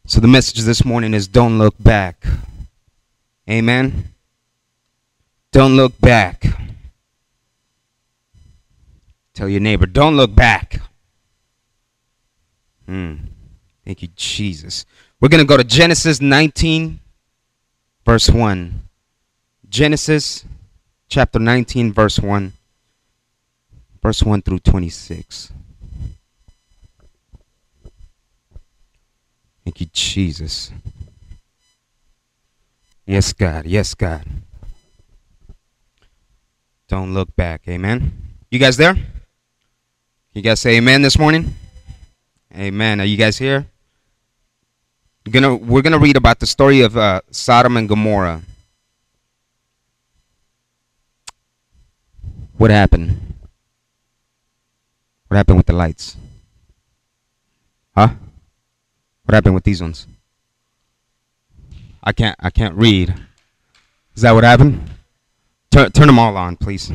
So the message this morning is don't look back. Amen. Don't look back. Tell your neighbor, don't look back. Thank you, Jesus. We're going to go to Genesis 19, verse 1. Genesis chapter 19, verse 1. Verse 1 through 26. Thank you, Jesus. Yes, God. Yes, God. Don't look back. Amen. You guys there? You guys say amen this morning? Amen. Are you guys here? We're gonna read about the story of Sodom and Gomorrah. What happened? What happened with the lights? Huh? What happened with these ones? I can't read. Is that what happened? Turn them all on, please.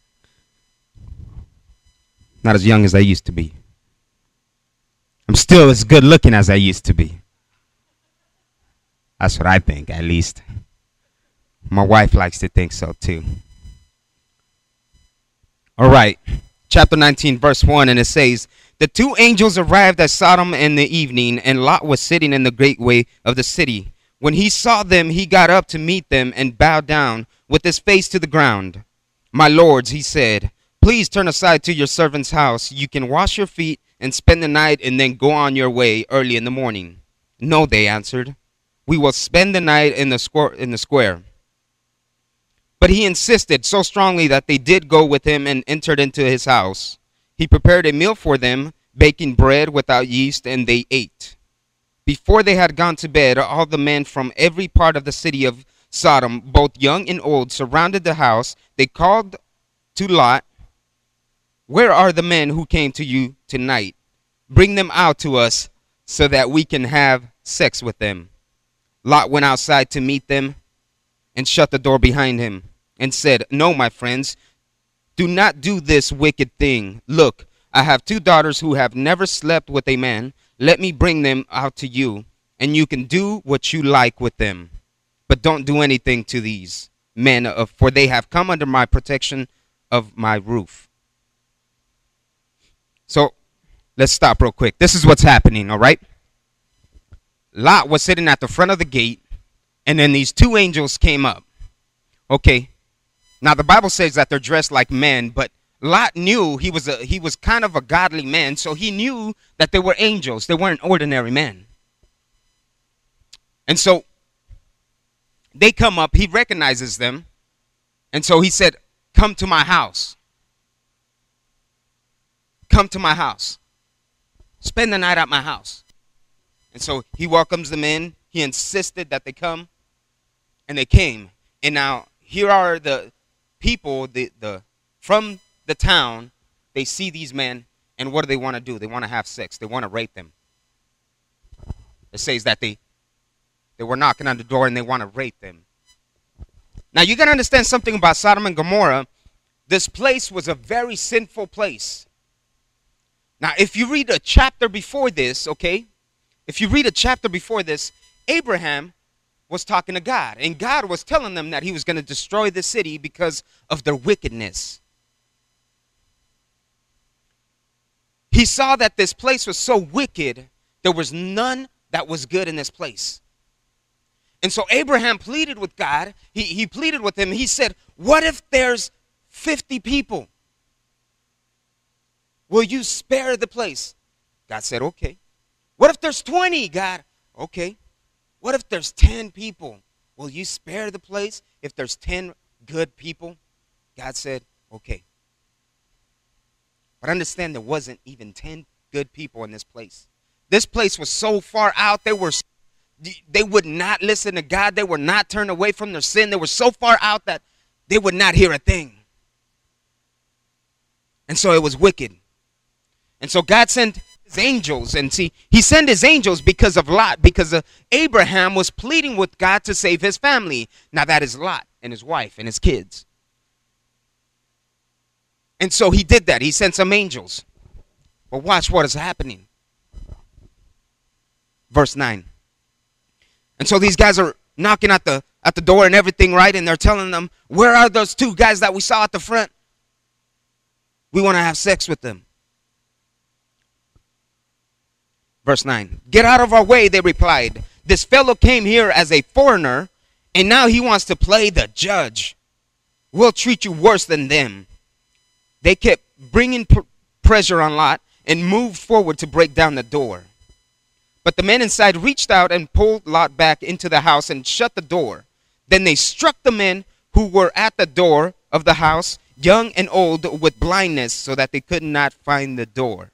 Not as young as I used to be. I'm still as good looking as I used to be. That's what I think, at least. My wife likes to think so too. All right. Chapter 19, verse 1, and it says, the two angels arrived at Sodom in the evening, and Lot was sitting in the gateway of the city. When he saw them, he got up to meet them and bowed down with his face to the ground. My lords, he said, please turn aside to your servant's house. You can wash your feet and spend the night and then go on your way early in the morning. No, they answered. We will spend the night in the square. But he insisted so strongly that they did go with him and entered into his house. He prepared a meal for them, baking bread without yeast, and they ate. Before they had gone to bed, all the men from every part of the city of Sodom, both young and old, surrounded the house. They called to Lot, where are the men who came to you tonight? Bring them out to us so that we can have sex with them. Lot went outside to meet them and shut the door behind him and said, no, my friends, do not do this wicked thing. Look, I have two daughters who have never slept with a man. Let me bring them out to you, and you can do what you like with them. But don't do anything to these men, for they have come under my protection of my roof. So let's stop real quick. This is what's happening, all right? Lot was sitting at the front of the gate, and then these two angels came up. Okay. Now the Bible says that they're dressed like men, but Lot knew he was kind of a godly man, so he knew that they were angels. They weren't ordinary men. And so they come up, he recognizes them, and so he said, come to my house. Come to my house. Spend the night at my house. And so he welcomes them in. He insisted that they come, and they came. And now here are the people from the town. They see these men, and what do they want to do? They want to have sex. They want to rape them. It says that they were knocking on the door and they want to rape them. Now you got to understand something about Sodom and Gomorrah. This place was a very sinful place. Now if you read a chapter before this, okay, if you read a chapter before this, Abraham was talking to God, and God was telling them that he was going to destroy the city because of their wickedness. He saw that this place was so wicked, there was none that was good in this place. And so Abraham pleaded with God. He pleaded with him. He said, what if there's 50 people? Will you spare the place? God said, okay. What if there's 20, God? Okay. What if there's 10 people? Will you spare the place if there's 10 good people? God said, okay. But understand there wasn't even 10 good people in this place. This place was so far out. They would not listen to God. They were not turned away from their sin. They were so far out that they would not hear a thing. And so it was wicked. And so God sent his angels. And see, he sent his angels because of Lot, because Abraham was pleading with God to save his family. Now that is Lot and his wife and his kids. And so he did that. He sent some angels. But watch what is happening. Verse 9. And so these guys are knocking at the door and everything, right? And they're telling them, where are those two guys that we saw at the front? We want to have sex with them. Verse 9. Get out of our way, they replied. This fellow came here as a foreigner, and now he wants to play the judge. We'll treat you worse than them. They kept bringing pressure on Lot and moved forward to break down the door. But the men inside reached out and pulled Lot back into the house and shut the door. Then they struck the men who were at the door of the house, young and old, with blindness, so that they could not find the door.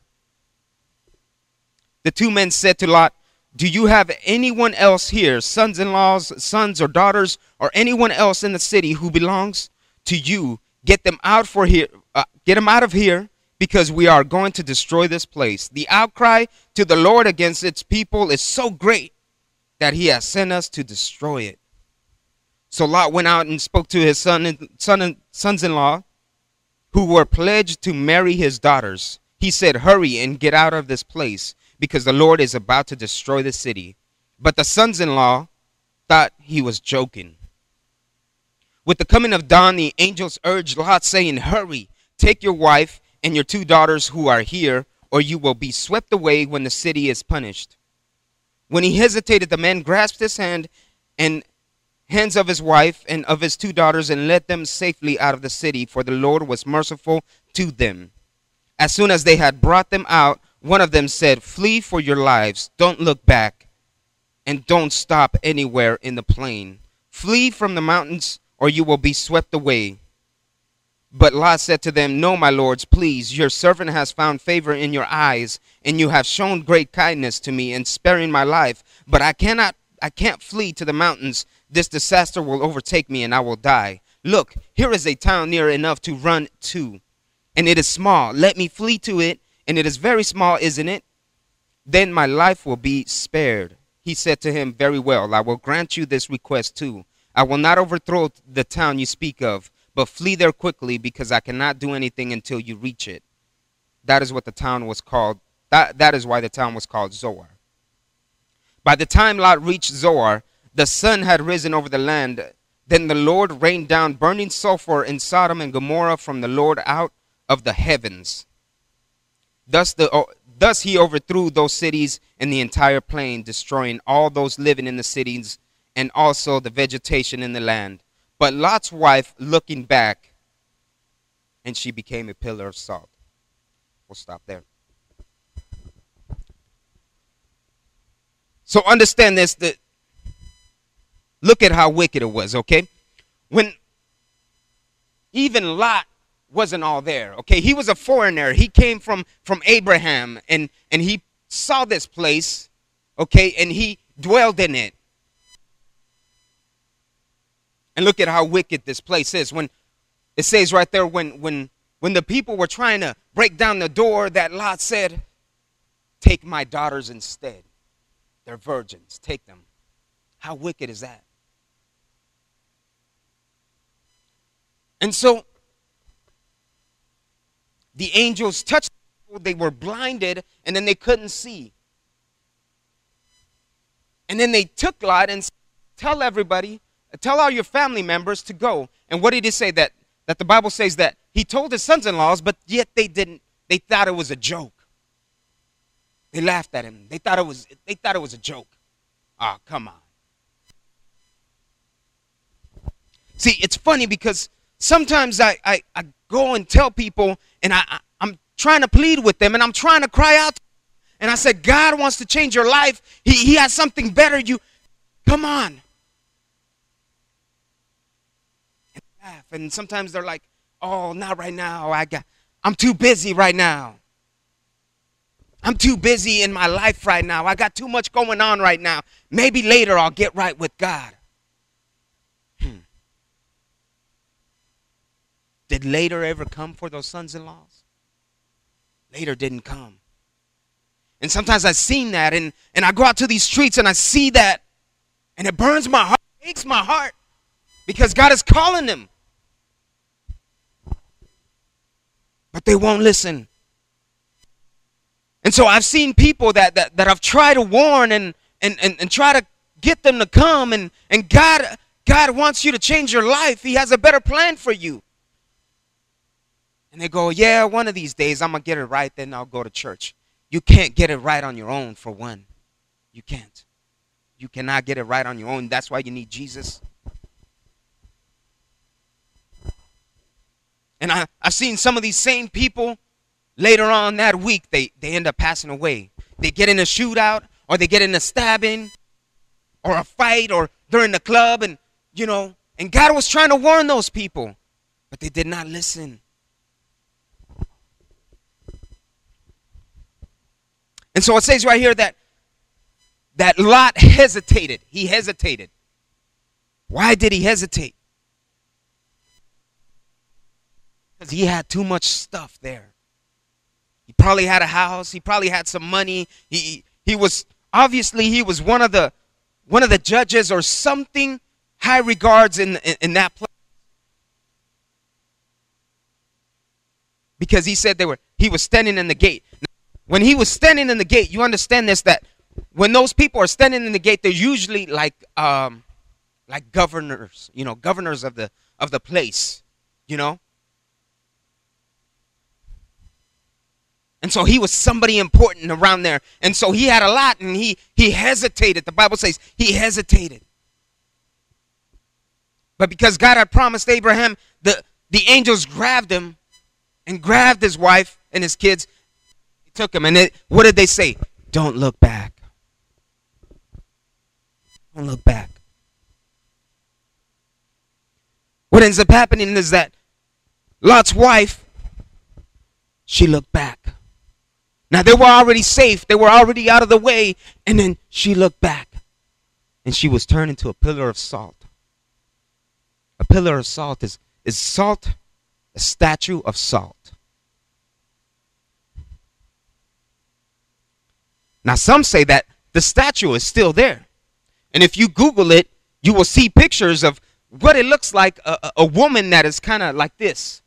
The two men said to Lot, do you have anyone else here, sons-in-laws, sons or daughters, or anyone else in the city who belongs to you? Get them out of here, because we are going to destroy this place. The outcry to the Lord against its people is so great that he has sent us to destroy it. So Lot went out and spoke to his sons-in-law, who were pledged to marry his daughters. He said, hurry and get out of this place, because the Lord is about to destroy the city. But the sons-in-law thought he was joking. With the coming of dawn, the angels urged Lot, saying, hurry, take your wife and your two daughters who are here, or you will be swept away when the city is punished. When he hesitated, the man grasped his hand and hands of his wife and of his two daughters and led them safely out of the city, for the Lord was merciful to them. As soon as they had brought them out, one of them said, flee for your lives, don't look back, and don't stop anywhere in the plain. Flee from the mountains, or you will be swept away. But Lot said to them, no, my lords, please, your servant has found favor in your eyes, and you have shown great kindness to me in sparing my life. But I can't flee to the mountains. This disaster will overtake me, and I will die. Look, here is a town near enough to run to, and it is small. Let me flee to it, and it is very small, isn't it? Then my life will be spared. He said to him, very well, I will grant you this request too. I will not overthrow the town you speak of, but flee there quickly, because I cannot do anything until you reach it. That is what the town was called. That is why the town was called Zoar. By the time Lot reached Zoar, the sun had risen over the land. Then the Lord rained down burning sulfur in Sodom and Gomorrah from the Lord out of the heavens. Thus he overthrew those cities and the entire plain, destroying all those living in the cities and also the vegetation in the land. But Lot's wife looking back, and she became a pillar of salt. We'll stop there. So understand this, that look at how wicked it was, okay? When even Lot wasn't all there, okay? He was a foreigner. He came from Abraham, and he saw this place, okay, and he dwelled in it. And look at how wicked this place is. When it says right there, when the people were trying to break down the door, that Lot said, take my daughters instead. They're virgins. Take them. How wicked is that? And so the angels touched them. They were blinded, and then they couldn't see. And then they took Lot and said, tell everybody, tell all your family members to go. And what did he say? That the Bible says that he told his sons-in-laws, but yet they didn't. They thought it was a joke. They laughed at him. They thought it was a joke. Ah, oh, come on. See, it's funny because sometimes I go and tell people, and I'm trying to plead with them, and I'm trying to cry out. And I said, God wants to change your life. He has something better. You, come on. And laugh. And sometimes they're like, oh, not right now. I'm too busy right now. I'm too busy in my life right now. I got too much going on right now. Maybe later I'll get right with God. Did later ever come for those sons-in-laws? Later didn't come. And sometimes I've seen that, and I go out to these streets and I see that, and it burns my heart, it aches my heart, because God is calling them. But they won't listen. And so I've seen people that I've tried to warn and try to get them to come, and God wants you to change your life. He has a better plan for you. And they go, yeah, one of these days I'm going to get it right, then I'll go to church. You can't get it right on your own, for one. You can't. You cannot get it right on your own. That's why you need Jesus. And I've seen some of these same people later on that week, they end up passing away. They get in a shootout, or they get in a stabbing, or a fight, or they're in the club, and and God was trying to warn those people, but they did not listen. And so it says right here that Lot hesitated. He hesitated. Why did he hesitate? Because he had too much stuff there. He probably had a house. He probably had some money. He was one of the judges or something high regards in that place. Because he said he was standing in the gate. When he was standing in the gate, you understand this, that when those people are standing in the gate, they're usually like governors, governors of the place, And so he was somebody important around there. And so he had a lot, and he hesitated. The Bible says he hesitated. But because God had promised Abraham, the angels grabbed him and grabbed his wife and his kids. They took him, and what did they say? Don't look back. Don't look back. What ends up happening is that Lot's wife, she looked back. Now, they were already safe. They were already out of the way. And then she looked back. And she was turned into a pillar of salt. A pillar of salt is salt, a statue of salt. Now, some say that the statue is still there. And if you Google it, you will see pictures of what it looks like, a woman that is kind of like this.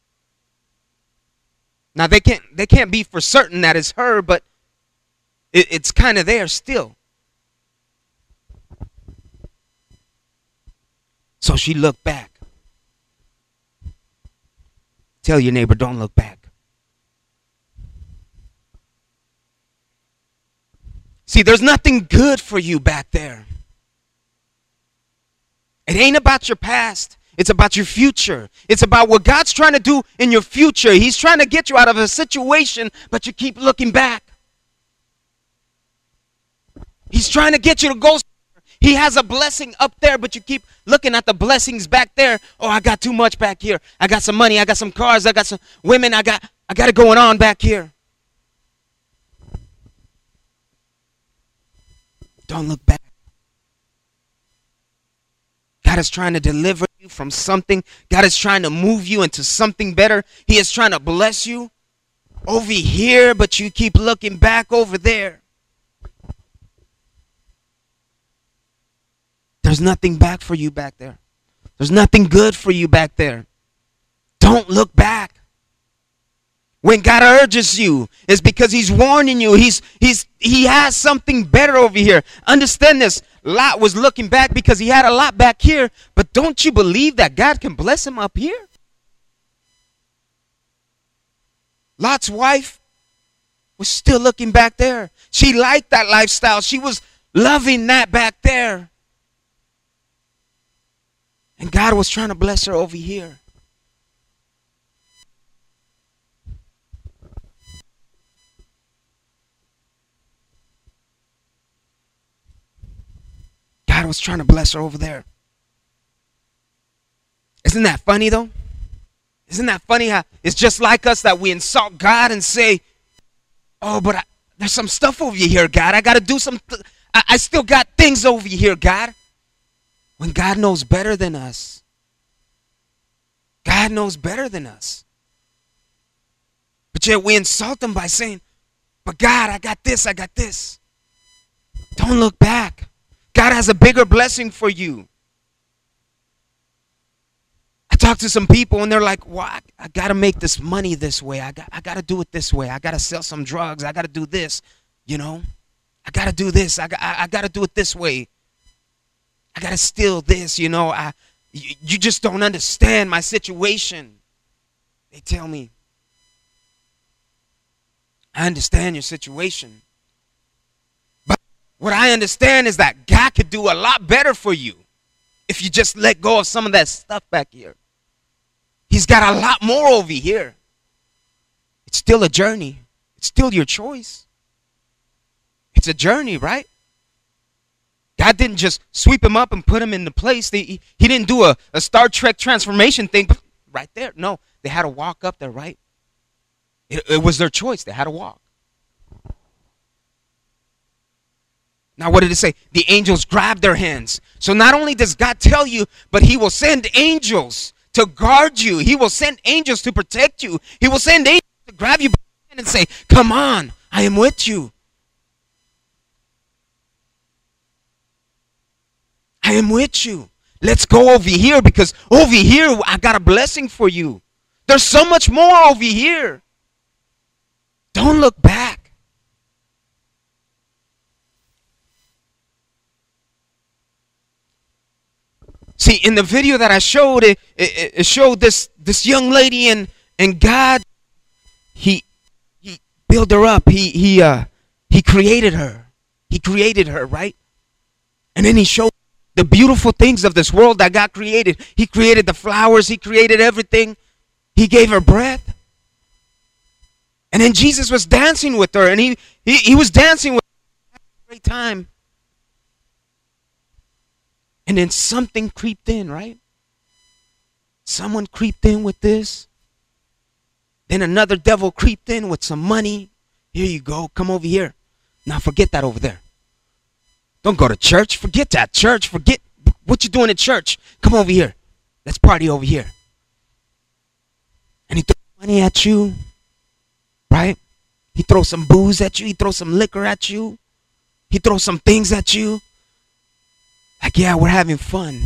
Now, they can't be for certain that it's her, but it's kind of there still. So she looked back. Tell your neighbor, don't look back. See, there's nothing good for you back there. It ain't about your past. It's about your future. It's about what God's trying to do in your future. He's trying to get you out of a situation, but you keep looking back. He's trying to get you to go. He has a blessing up there, but you keep looking at the blessings back there. Oh, I got too much back here. I got some money. I got some cars. I got some women. I got it going on back here. Don't look back. God is trying to deliver you from something. God is trying to move you into something better. He is trying to bless you over here, but you keep looking back over there. There's nothing back for you back there. There's nothing good for you back there. Don't look back. When God urges you, it's because he's warning you. He has something better over here. Understand this. Lot was looking back because he had a lot back here. But don't you believe that God can bless him up here? Lot's wife was still looking back there. She liked that lifestyle. She was loving that back there. And God was trying to bless her over here. God was trying to bless her over there. Isn't that funny though? Isn't that funny how it's just like us that we insult God and say, oh, but there's some stuff over here, God. I got to do some, I still got things over here, God. When God knows better than us. God knows better than us. But yet we insult him by saying, but God, I got this, I got this. Don't look back. God has a bigger blessing for you. I talk to some people and they're like, well, I got to make this money this way. I got to do it this way. I got to sell some drugs. I got to do this, I got to do this. I got to do it this way. I got to steal this, you just don't understand my situation. They tell me, I understand your situation. But what I understand is that God could do a lot better for you if you just let go of some of that stuff back here. He's got a lot more over here. It's still a journey. It's still your choice. It's a journey, right? God didn't just sweep him up and put him in the place. He didn't do a Star Trek transformation thing right there. No, they had to walk up there, right? It was their choice. They had to walk. Now, what did it say? The angels grabbed their hands. So not only does God tell you, but he will send angels to guard you. He will send angels to protect you. He will send angels to grab you by the hand and say, come on, I am with you. I am with you. Let's go over here, because over here I got a blessing for you. There's so much more over here. Don't look back. See, in the video that I showed, it showed this young lady, and God, he built her up. He created her. He created her, right? And then he showed the beautiful things of this world that God created. He created the flowers. He created everything. He gave her breath. And then Jesus was dancing with her, and he was dancing with her. A great time. And then something creeped in, right? Someone creeped in with this. Then another devil creeped in with some money. Here you go. Come over here. Now forget that over there. Don't go to church. Forget that church. Forget what you're doing at church. Come over here. Let's party over here. And he throws money at you. Right? He throws some booze at you. He throws some liquor at you. He throws some things at you. Like, yeah, we're having fun.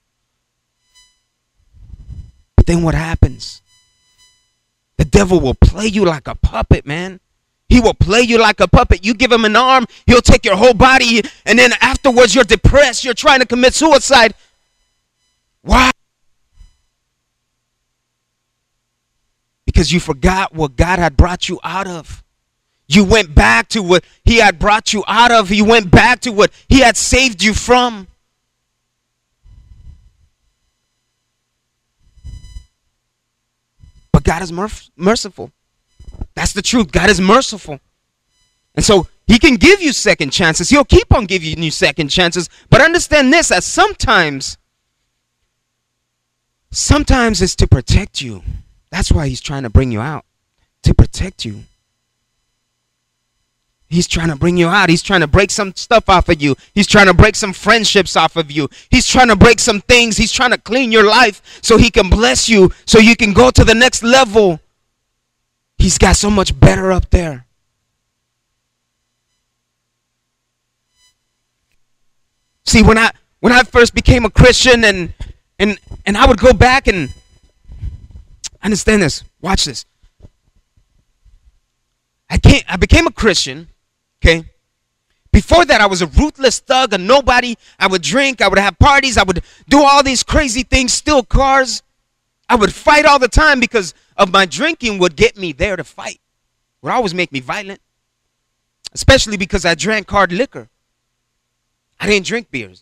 But then what happens? The devil will play you like a puppet, man. He will play you like a puppet. You give him an arm, he'll take your whole body, and then afterwards you're depressed. You're trying to commit suicide. Why? Because you forgot what God had brought you out of. You went back to what he had brought you out of. You went back to what he had saved you from. But God is merciful. That's the truth. God is merciful. And so he can give you second chances. He'll keep on giving you second chances. But understand this, that sometimes it's to protect you. That's why he's trying to bring you out. To protect you. He's trying to bring you out. He's trying to break some stuff off of you. He's trying to break some friendships off of you. He's trying to break some things. He's trying to clean your life so he can bless you, so you can go to the next level. He's got so much better up there. See, when I first became a Christian and I would go back and understand this. Watch this. I became a Christian, okay? Before that, I was a ruthless thug, a nobody. I would drink, I would have parties, I would do all these crazy things, steal cars. I would fight all the time because of my drinking would get me there to fight. Would always make me violent. Especially because I drank hard liquor. I didn't drink beers.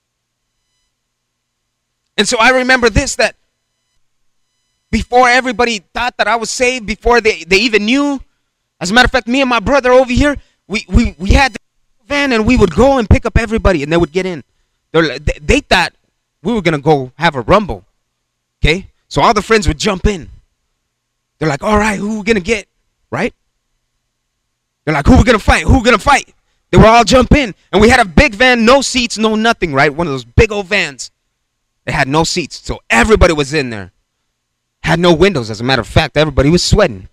And so I remember this, that before everybody thought that I was saved, before they even knew, as a matter of fact, me and my brother over here, we had the van and we would go and pick up everybody and they would get in. They thought we were going to go have a rumble. Okay? So all the friends would jump in. They're like, all right, who are we going to get? Right? They're like, who are we going to fight? Who are we going to fight? They would all jump in. And we had a big van, no seats, no nothing, right? One of those big old vans. It had no seats. So everybody was in there. Had no windows. As a matter of fact, everybody was sweating.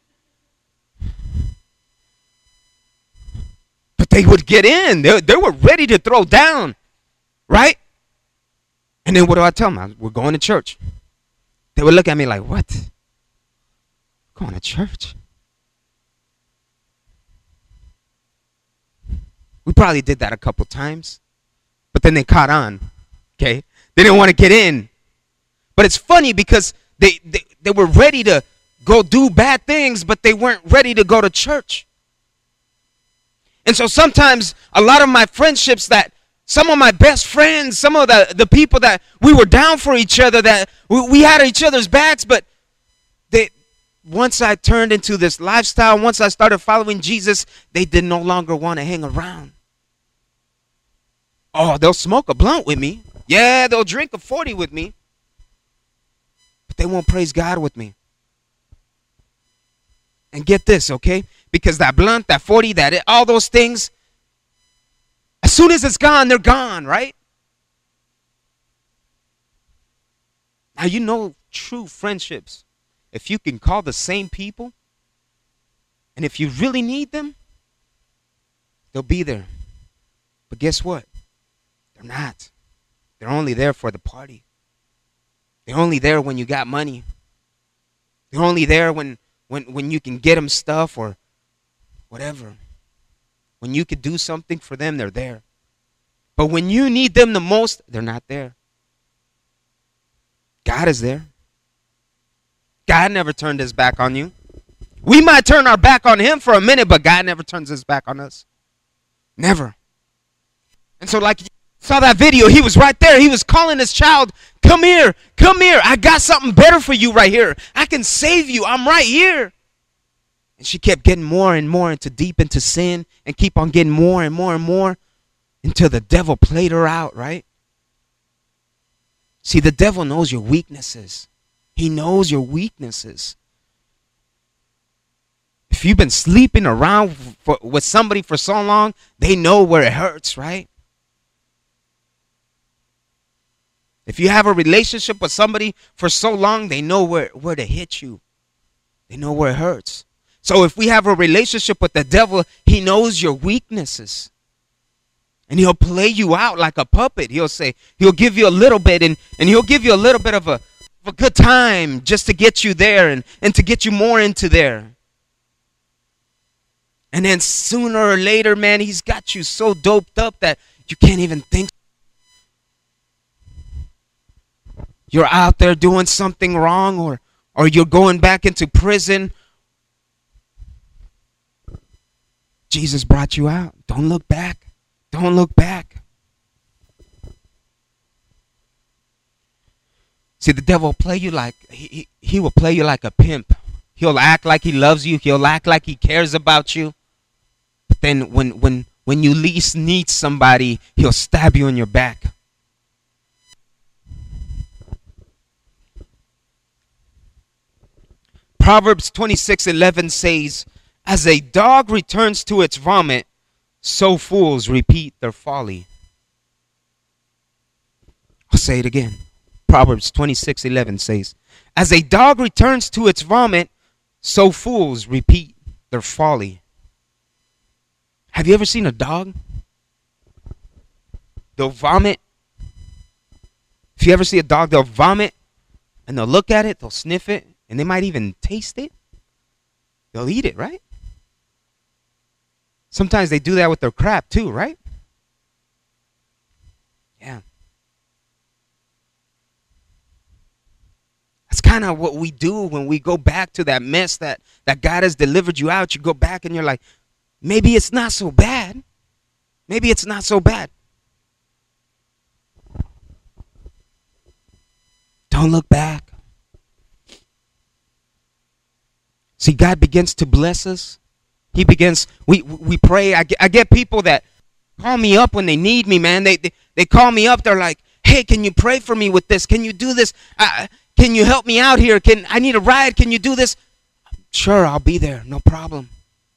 But they would get in. They were ready to throw down. Right? And then what do I tell them? We're going to church. They would look at me like, what? Going to church? We probably did that a couple times. But then they caught on. Okay? They didn't want to get in. But it's funny because they were ready to go do bad things, but they weren't ready to go to church. And so sometimes a lot of my friendships, that some of my best friends, some of the people that we were down for each other, that we had each other's backs, but once I turned into this lifestyle, once I started following Jesus, they did no longer want to hang around. Oh, they'll smoke a blunt with me. Yeah, they'll drink a 40 with me. But they won't praise God with me. And get this, okay? Because that blunt, that 40, all those things, as soon as it's gone, they're gone, right? Now, you know true friendships. If you can call the same people, and if you really need them, they'll be there. But guess what? They're not. They're only there for the party. They're only there when you got money. They're only there when you can get them stuff or whatever. When you could do something for them, they're there. But when you need them the most, they're not there. God is there. God never turned his back on you. We might turn our back on him for a minute, but God never turns his back on us. Never. And so like you saw that video, he was right there. He was calling his child, come here, come here. I got something better for you right here. I can save you. I'm right here. And she kept getting more and more deep into sin and keep on getting more and more and more until the devil played her out, right? See, the devil knows your weaknesses. He knows your weaknesses. If you've been sleeping around with somebody for so long, they know where it hurts, right? If you have a relationship with somebody for so long, they know where to hit you. They know where it hurts. So if we have a relationship with the devil, he knows your weaknesses. And he'll play you out like a puppet. He'll give you a little bit and he'll give you a little bit of a good time just to get you there and to get you more into there. And then sooner or later, man, he's got you so doped up that you can't even think. You're out there doing something wrong or you're going back into prison. Jesus brought you out. Don't look back. Don't look back. See, the devil will play you like, he will play you like a pimp. He'll act like he loves you. He'll act like he cares about you. But then when you least need somebody, he'll stab you in your back. Proverbs 26:11 says, as a dog returns to its vomit, so fools repeat their folly. I'll say it again. Proverbs 26:11 says, as a dog returns to its vomit, so fools repeat their folly. Have you ever seen a dog? They'll vomit. If you ever see a dog, they'll vomit and they'll look at it, they'll sniff it, and they might even taste it. They'll eat it, right? Sometimes they do that with their crap too, right? Yeah. That's kind of what we do when we go back to that mess that God has delivered you out. You go back and you're like, maybe it's not so bad. Maybe it's not so bad. Don't look back. See, God begins to bless us. He begins, we pray. I get people that call me up when they need me, man. They call me up. They're like, hey, can you pray for me with this? Can you do this? Can you help me out here? I need a ride. Can you do this? Sure, I'll be there. No problem.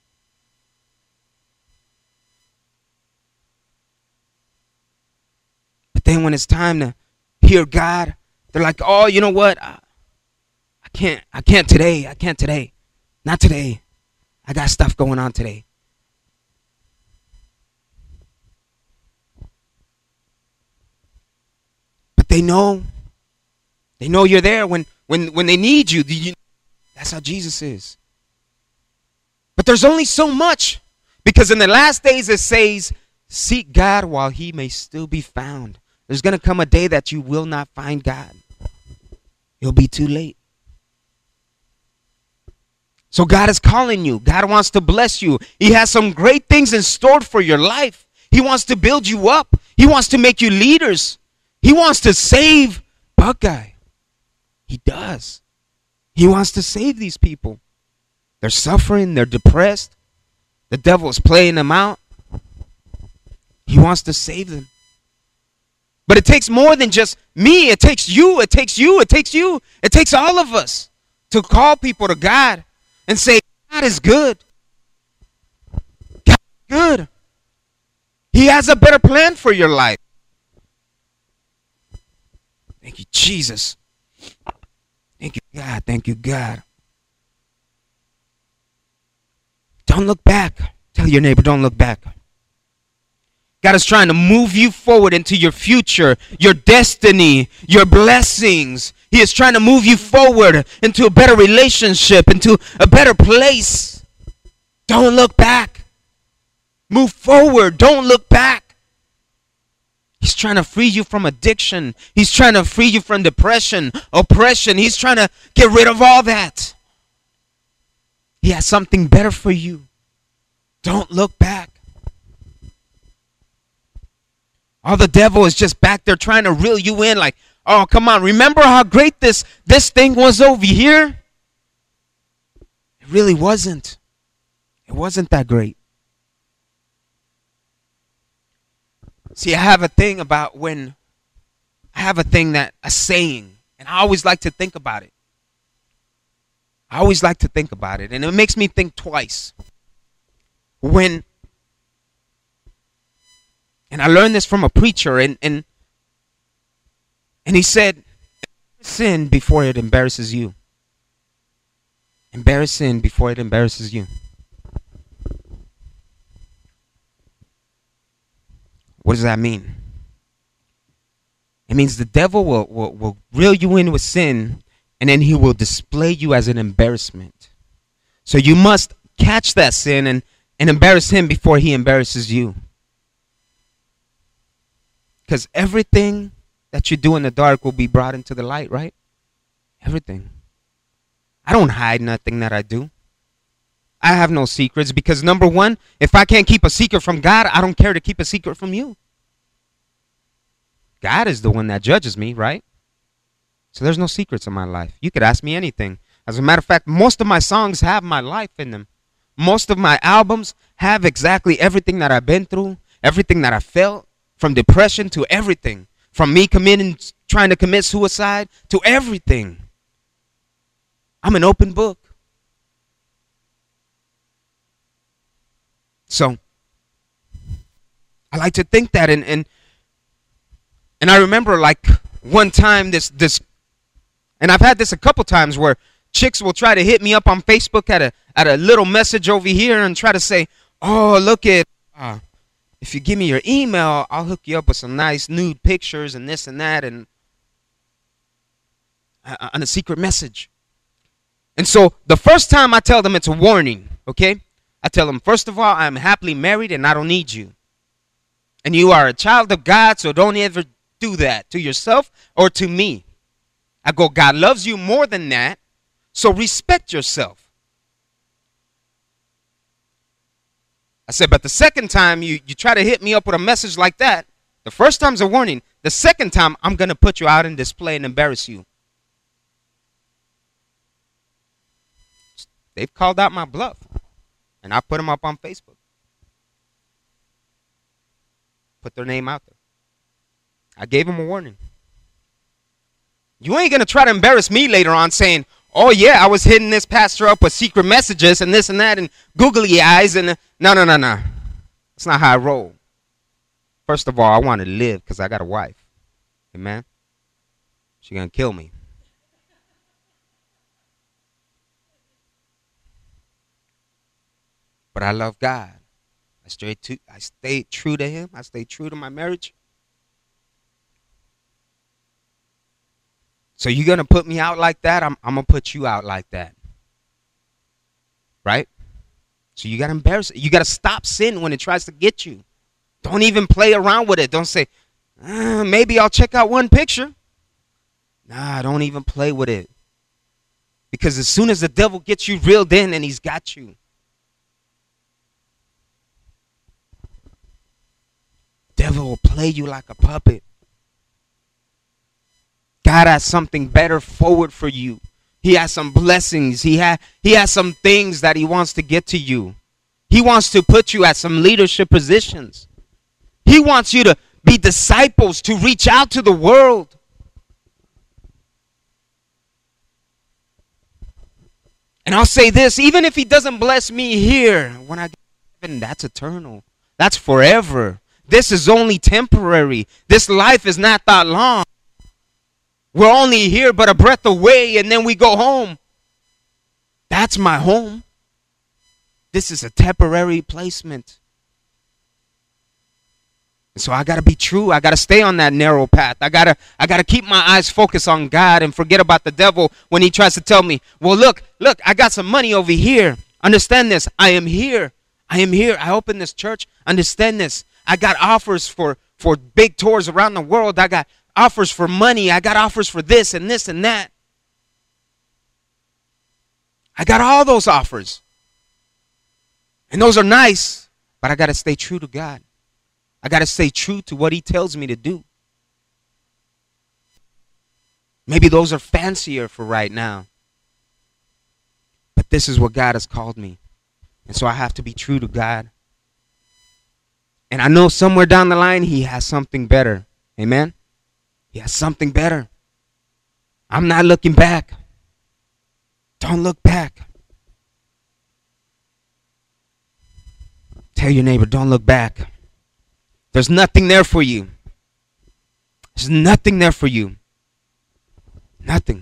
But then when it's time to hear God, they're like, oh, you know what? I can't today. I can't today. Not today. I got stuff going on today. But they know you're there when they need you. That's how Jesus is. But there's only so much, because in the last days it says, seek God while he may still be found. There's going to come a day that you will not find God. It'll be too late. So God is calling you. God wants to bless you. He has some great things in store for your life. He wants to build you up. He wants to make you leaders. He wants to save Buckeye. He does. He wants to save these people. They're suffering. They're depressed. The devil is playing them out. He wants to save them. But it takes more than just me. It takes you. It takes you. It takes you. It takes all of us to call people to God and say, God is good. God is good. He has a better plan for your life. Thank you, Jesus. Thank you, God. Thank you, God. Don't look back. Tell your neighbor, don't look back. God is trying to move you forward into your future, your destiny, your blessings. He is trying to move you forward into a better relationship, into a better place. Don't look back. Move forward. Don't look back. He's trying to free you from addiction. He's trying to free you from depression, oppression. He's trying to get rid of all that. He has something better for you. Don't look back. All the devil is just back there trying to reel you in like, oh, come on. Remember how great this thing was over here? It really wasn't. It wasn't that great. See, I have a thing a saying, and I always like to think about it. And it makes me think twice. And I learned this from a preacher, and he said, sin before it embarrasses you. Embarrass sin before it embarrasses you. What does that mean? It means the devil will reel you in with sin, and then he will display you as an embarrassment. So you must catch that sin and embarrass him before he embarrasses you. Because everything that you do in the dark will be brought into the light, right? Everything. I don't hide nothing that I do. I have no secrets because, number one, if I can't keep a secret from God, I don't care to keep a secret from you. God is the one that judges me, right? So there's no secrets in my life. You could ask me anything. As a matter of fact, most of my songs have my life in them. Most of my albums have exactly everything that I've been through, everything that I felt, from depression to everything, from me trying to commit suicide to everything. I'm an open book. So I like to think that, and I remember like one time this, and I've had this a couple times where chicks will try to hit me up on Facebook at a little message over here and try to say, oh, look at, if you give me your email, I'll hook you up with some nice nude pictures and this and that, and on a secret message. And so the first time I tell them it's a warning, okay? I tell them, first of all, I'm happily married and I don't need you. And you are a child of God, so don't ever do that to yourself or to me. I go, God loves you more than that, so respect yourself. I said, but the second time you try to hit me up with a message like that, the first time's a warning. The second time, I'm going to put you out in display and embarrass you. They've called out my bluff. And I put them up on Facebook. Put their name out there. I gave them a warning. You ain't going to try to embarrass me later on saying, oh, yeah, I was hitting this pastor up with secret messages and this and that and googly eyes. And no. That's not how I roll. First of all, I want to live because I got a wife. Amen? She's going to kill me. But I love God. I stay true to him. I stay true to my marriage. So you're going to put me out like that? I'm going to put you out like that. Right? So you got to embarrass it. You got to stop sin when it tries to get you. Don't even play around with it. Don't say, Maybe I'll check out one picture. Nah, don't even play with it. Because as soon as the devil gets you reeled in, and he's got you. Devil will play you like a puppet. God has something better forward for you. He has some blessings. He has some things that he wants to get to you. He wants to put you at some leadership positions. He wants you to be disciples, to reach out to the world. And I'll say this, even if he doesn't bless me here, when I get to heaven, that's eternal. That's forever. This is only temporary. This life is not that long. We're only here but a breath away, and then we go home. That's my home. This is a temporary placement. And so I got to be true. I got to stay on that narrow path. I got to keep my eyes focused on God and forget about the devil when he tries to tell me, well, look, I got some money over here. Understand this. I am here. I opened this church. Understand this. I got offers for big tours around the world. I got offers for money. I got offers for this and this and that. I got all those offers. And those are nice, but I got to stay true to God. I got to stay true to what he tells me to do. Maybe those are fancier for right now. But this is what God has called me. And so I have to be true to God. And I know somewhere down the line, he has something better. Amen? He has something better. I'm not looking back. Don't look back. Tell your neighbor, don't look back. There's nothing there for you. There's nothing there for you. Nothing.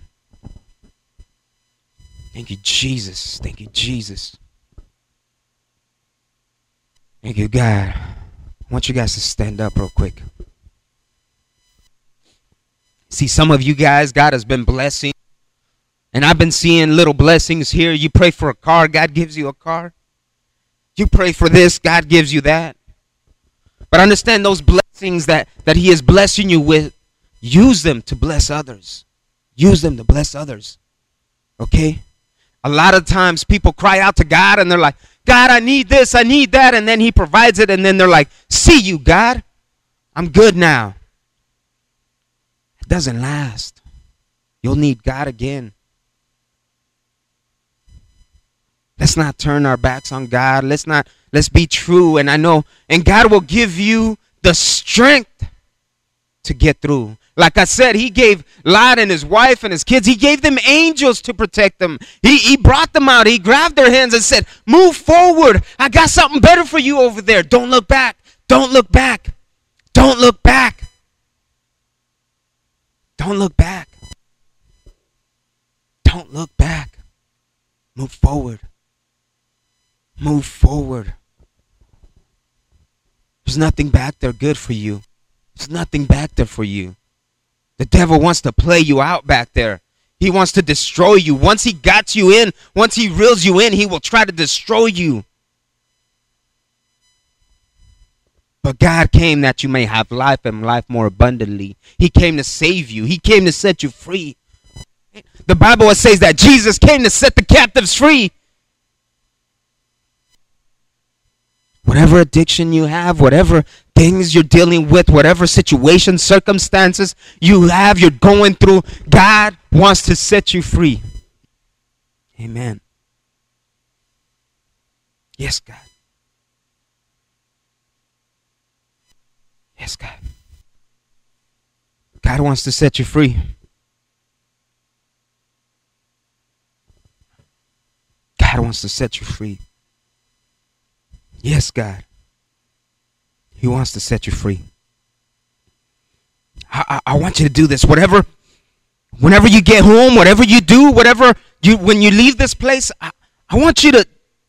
Thank you, Jesus. Thank you, Jesus. Thank you, God. I want you guys to stand up real quick. See, some of you guys, God has been blessing. And I've been seeing little blessings here. You pray for a car, God gives you a car. You pray for this, God gives you that. But understand those blessings that he is blessing you with, use them to bless others. Use them to bless others. Okay? A lot of times people cry out to God and they're like, God, I need this, I need that. And then he provides it and then they're like, see you, God. I'm good now. It doesn't last. You'll need God again. Let's not turn our backs on God. Let's be true. And I know, and God will give you the strength to get through. Like I said, he gave Lot and his wife and his kids, he gave them angels to protect them. He brought them out. He grabbed their hands and said, move forward. I got something better for you over there. Don't look back. Don't look back. Don't look back. Don't look back. Don't look back. Move forward. Move forward. There's nothing back there good for you. There's nothing back there for you. The devil wants to play you out back there. He wants to destroy you. Once he got you in, once he reels you in, he will try to destroy you. But God came that you may have life and life more abundantly. He came to save you. He came to set you free. The Bible says that Jesus came to set the captives free. Whatever addiction you have, whatever things you're dealing with, whatever situations, circumstances you have, you're going through, God wants to set you free. Amen. Yes, God. Yes, God. God wants to set you free. God wants to set you free. Yes, God. He wants to set you free. I want you to do this. Whenever you get home, whatever you do, when you leave this place, I want you to,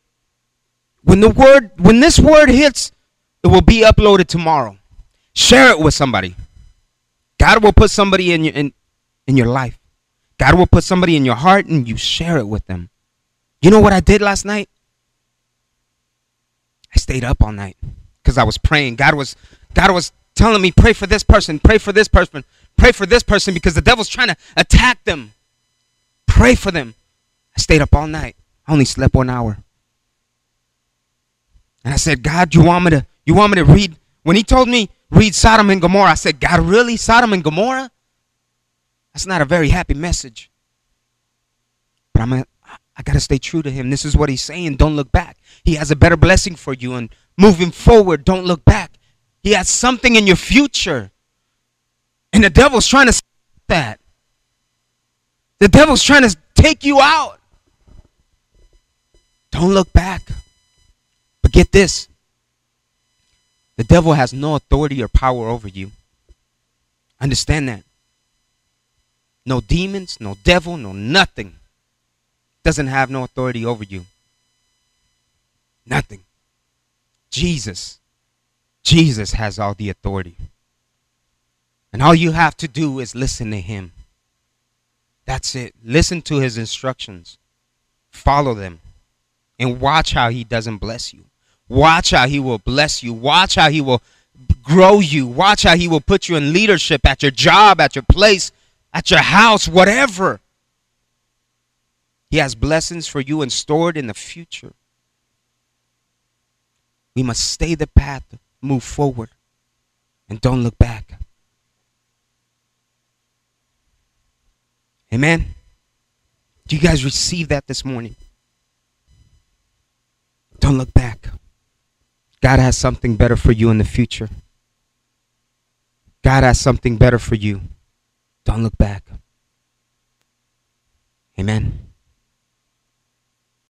when this word hits, it will be uploaded tomorrow. Share it with somebody. God will put somebody in your life. God will put somebody in your heart and you share it with them. You know what I did last night? I stayed up all night because I was praying. God was telling me, pray for this person, pray for this person, pray for this person, because the devil's trying to attack them. Pray for them. I stayed up all night. I only slept 1 hour. And I said, God, you want me to read? When he told me read Sodom and Gomorrah, I said, God, really? Sodom and Gomorrah? That's not a very happy message. But I got to stay true to him. This is what he's saying. Don't look back. He has a better blessing for you. And moving forward, don't look back. He has something in your future. And the devil's trying to stop that. The devil's trying to take you out. Don't look back. But get this. The devil has no authority or power over you. Understand that. No demons, no devil, no nothing. Doesn't have no authority over you. Nothing. Jesus has all the authority. And all you have to do is listen to him. That's it. Listen to his instructions. Follow them. And watch how he doesn't bless you. Watch how he will bless you. Watch how he will grow you. Watch how he will put you in leadership at your job, at your place, at your house, whatever. He has blessings for you and stored in the future. We must stay the path, move forward, and don't look back. Amen. Do you guys receive that this morning? Don't look back. God has something better for you in the future. God has something better for you. Don't look back. Amen.